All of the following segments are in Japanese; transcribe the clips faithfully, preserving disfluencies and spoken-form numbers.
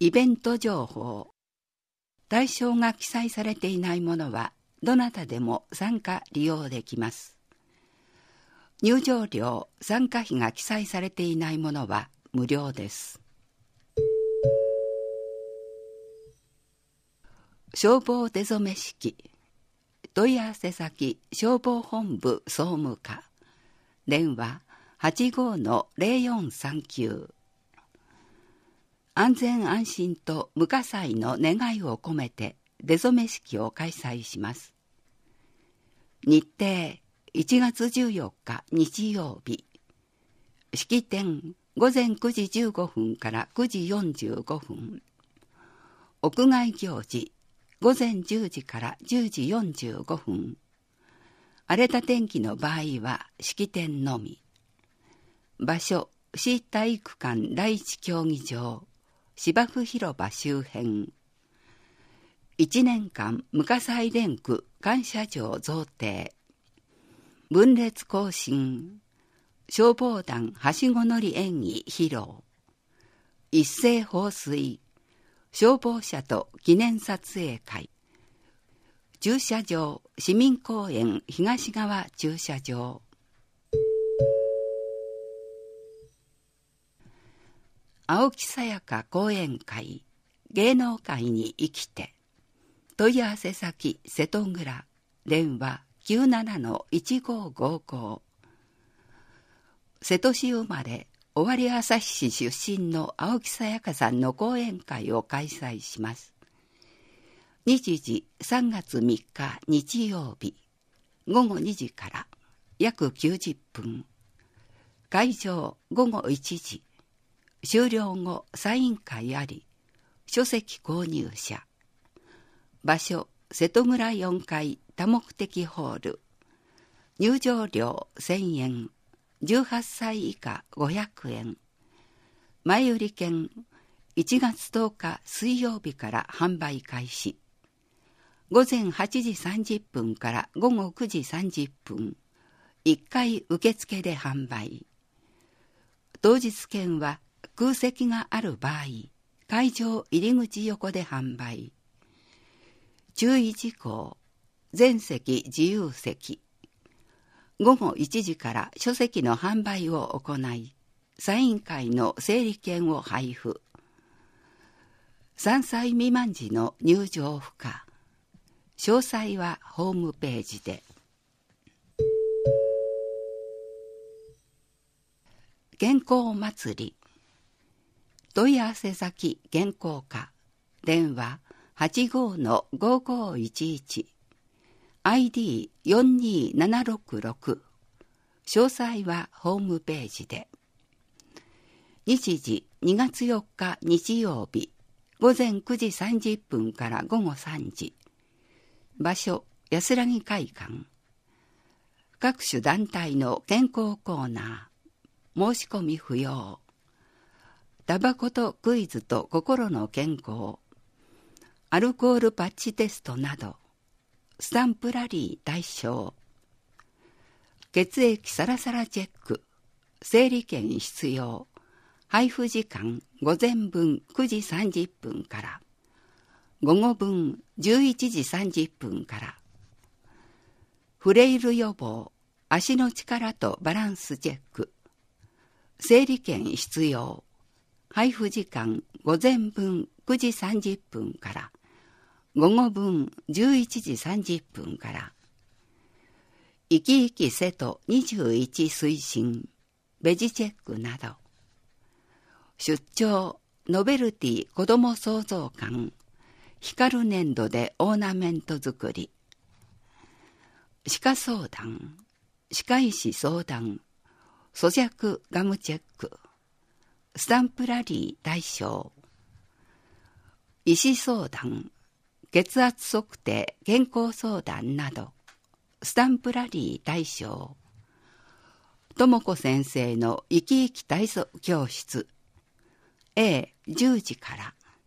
イベント情報。対象が記載されていないものはどなたでも参加利用できます。入場料、参加費が記載されていないものは無料です。消防出初式。問い合わせ先消防本部総務課。電話 はちごーのぜろよんさんきゅう。安全安心と無火災の願いを込めて出初式を開催します。日程いちがつじゅうよっか日曜日。式典ごぜんくじじゅうごふんからくじよんじゅうごふん。屋外行事ごぜんじゅうじからじゅうじよんじゅうごふん。荒れた天気の場合は式典のみ。場所市体育館第一競技場芝生広場周辺。いちねんかん無火災連区感謝状贈呈。分列行進。消防団はしご乗り演技披露。一斉放水。消防車と記念撮影会。駐車場市民公園東側駐車場。青木さやか講演会芸能界に生きて。問い合わせ先瀬戸蔵。電話 きゅうななのいちごーごーごー。瀬戸市生まれ尾張旭市出身の青木さやかさんの講演会を開催します。日時さんがつみっか日曜日ごごにじから約きゅうじゅっぷん。会場ごごいちじ。終了後サイン会あり、書籍購入者。場所瀬戸村よんかい多目的ホール。入場料せんえん。じゅうはっさい以下ごひゃくえん。前売り券いちがつとおか水曜日から販売開始。ごぜんはちじさんじゅっぷんからごごくじさんじゅっぷん。いっかい受付で販売。当日券は空席がある場合、会場入り口横で販売。注意事項、全席自由席。ごごいちじから書籍の販売を行い、サイン会の整理券を配布。さんさい未満時の入場不可。詳細はホームページで。健康祭り。問い合わせ先健康課。電話 はちごーのごーごーいちいち。アイディーよんにーななろくろく。詳細はホームページで。日時にがつよっか日曜日ごぜんくじさんじゅっぷんからごごさんじ。場所安らぎ会館。各種団体の健康コーナー。申し込み不要。タバコとクイズと心の健康。アルコールパッチテストなど。スタンプラリー対象。血液サラサラチェック。整理券必要。配布時間午前分くじさんじゅっぷんから。午後分じゅういちじさんじゅっぷんから。フレイル予防。足の力とバランスチェック。整理券必要。配布時間午前分くじさんじゅっぷんから。午後分じゅういちじさんじゅっぷんから。生き生き瀬戸にじゅういち推進。ベジチェックなど。出張ノベルティ子ども創造館。光る粘土でオーナメント作り。歯科相談。歯科医師相談。咀嚼ガムチェック。スタンプラリー対象。医師相談。血圧測定健康相談など。スタンプラリー対象。ともこ先生の生き生き体操教室。Aじゅうじから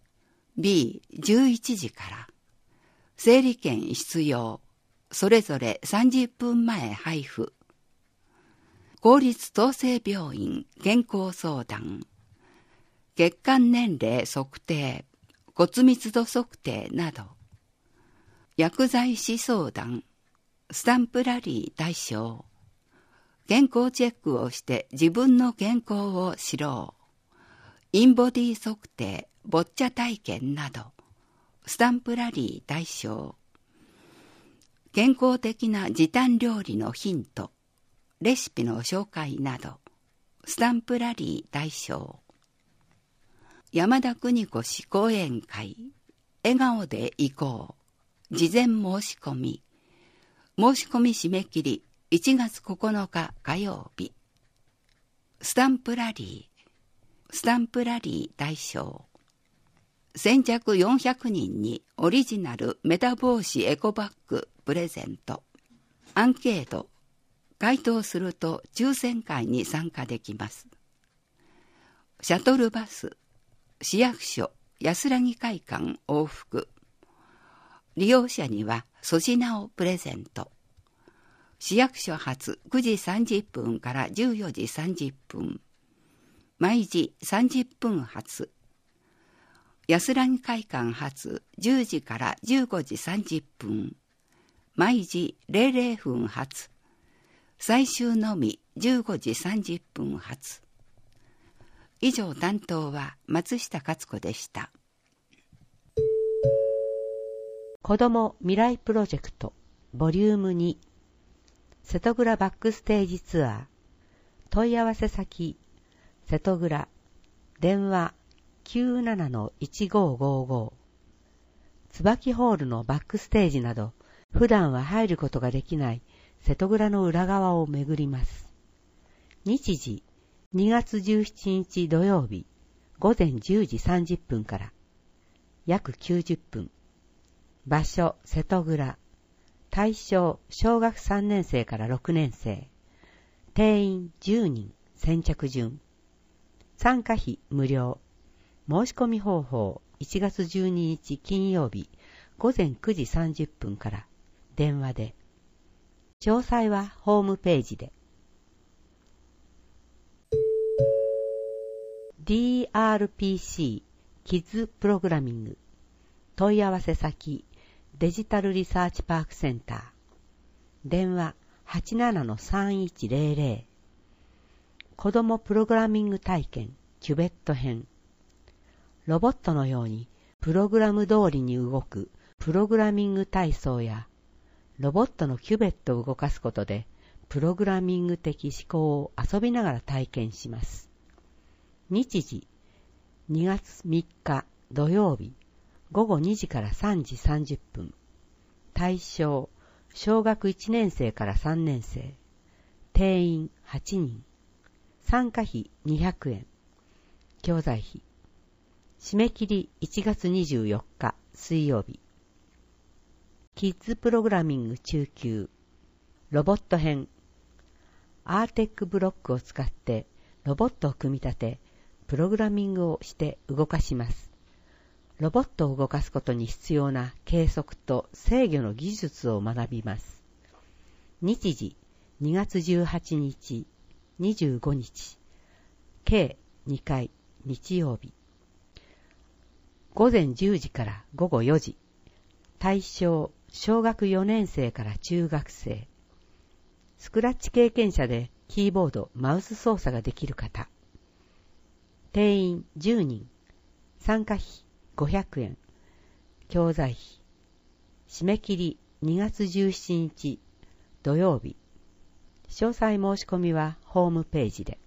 。Bじゅういちじから。整理券必要。それぞれさんじゅっぷんまえ配布。公立統制病院健康相談。 血管年齢測定、骨密度測定など、薬剤師相談、スタンプラリー対象、健康チェックをして自分の健康を知ろう、インボディ測定、ボッチャ体験など、スタンプラリー対象、健康的な時短料理のヒント、レシピの紹介など、スタンプラリー対象、山田邦子氏講演会、笑顔で行こう、事前申し込み、申し込み締め切りいちがつここのか火曜日、スタンプラリー、スタンプラリー対象、先着よんひゃくにんにオリジナルメタ帽子エコバッグプレゼント。アンケート、回答すると抽選会に参加できます。シャトルバス、市役所、安らぎ会館往復。利用者には粗品をプレゼント。市役所発くじさんじゅっぷんからじゅうよじさんじゅっぷん。毎時さんじゅっぷん発。安らぎ会館発じゅうじからじゅうごじさんじゅっぷん。毎時れいじゅっぷん発。最終のみじゅうごじさんじゅっぷん発。以上担当は松下勝子でした。 子ども未来プロジェクトボリュームに瀬戸倉バックステージツアー問い合わせ先瀬戸倉電話 きゅうななのいちごごご 椿ホールのバックステージなど普段は入ることができない瀬戸倉の裏側を巡ります。日時にがつじゅうしちにち土曜日ごぜんじゅうじさんじゅっぷんから約きゅうじゅっぷん。場所瀬戸倉。対象小学さんねんせいからろくねんせい。定員じゅうにん先着順。参加費無料。申し込み方法いちがつじゅうににち金曜日ごぜんくじさんじゅっぷんから電話で。詳細はホームページで。ディーアールピーシー キッズプログラミング問い合わせ先デジタルリサーチパークセンター電話 はちななのさんいちぜろぜろ 子どもプログラミング体験キュベット編ロボットのようにプログラム通りに動くプログラミング体操やロボットのキュベットを動かすことでプログラミング的思考を遊びながら体験します。日時にがつみっか土曜日ごごにじからさんじさんじゅっぷん。対象小学いちねんせいからさんねんせい。定員はちにん。参加費にひゃくえん。教材費。締め切りいちがつにじゅうよっか水曜日。キッズプログラミング中級。ロボット編。アーテックブロックを使ってロボットを組み立て、プログラミングをして動かします。ロボットを動かすことに必要な計測と制御の技術を学びます。日時にがつじゅうはちにち、にじゅうごにち、計にかい日曜日。ごぜんじゅうじからごごよじ。対象小学よねんせいから中学生。スクラッチ経験者でキーボード、マウス操作ができる方。定員じゅうにん。参加費ごひゃくえん。教材費。締め切りにがつじゅうしちにち土曜日。詳細申し込みはホームページで。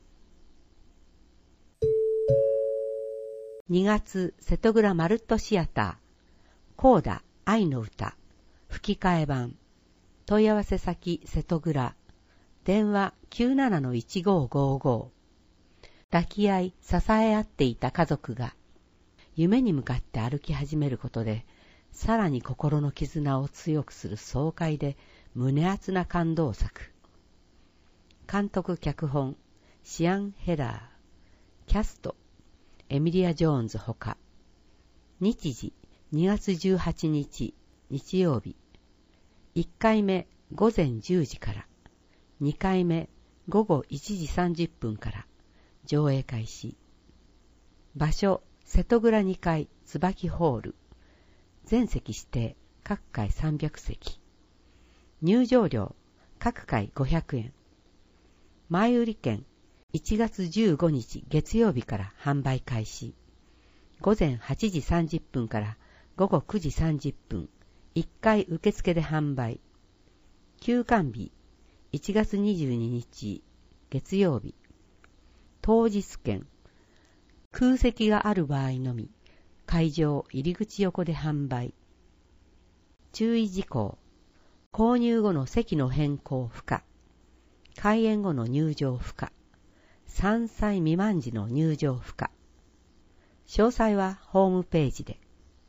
にがつ瀬戸倉マルットシアター。コーダ愛の歌。吹き替え版。問い合わせ先瀬戸倉。電話 きゅうななのいちごごご。抱き合い支え合っていた家族が夢に向かって歩き始めることでさらに心の絆を強くする爽快で胸熱な感動作。監督脚本シアン・ヘラー。キャストエミリア・ジョーンズほか。日時にがつじゅうはちにち日曜日。いっかいめごぜんじゅうじからにかいめごごいちじさんじゅっぷんから上映開始。 場所、瀬戸蔵にかい椿ホール。全席指定、各回さんびゃくせき。入場料、各回ごひゃくえん。前売り券、いちがつじゅうごにち月曜日から販売開始。ごぜんはちじさんじゅっぷんからごごくじさんじゅっぷん、いっかい受付で販売。休館日、いちがつにじゅうににち月曜日。当日券、空席がある場合のみ、会場入り口横で販売。注意事項、購入後の席の変更不可。開演後の入場不可。さんさい未満時の入場不可。詳細はホームページで。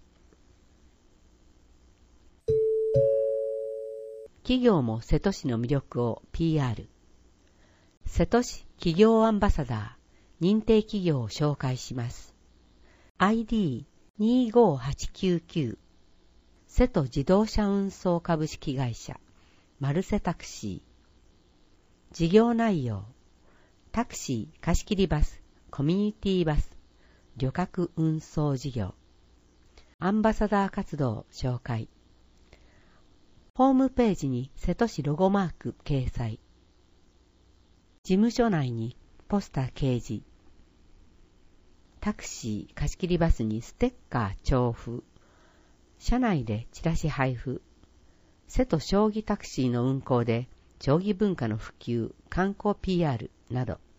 企業も瀬戸市の魅力を ピーアール。瀬戸市企業アンバサダー認定企業を紹介します。アイディーにごはちきゅうきゅう 瀬戸自動車運送株式会社マルセタクシー。事業内容、タクシー貸し切りバス、コミュニティバス、旅客運送事業。アンバサダー活動紹介。ホームページに瀬戸市ロゴマーク掲載。事務所内にポスター掲示。タクシー貸し切りバスにステッカー調布。車内でチラシ配布。瀬戸将棋タクシーの運行で将棋文化の普及、観光 ピーアール など。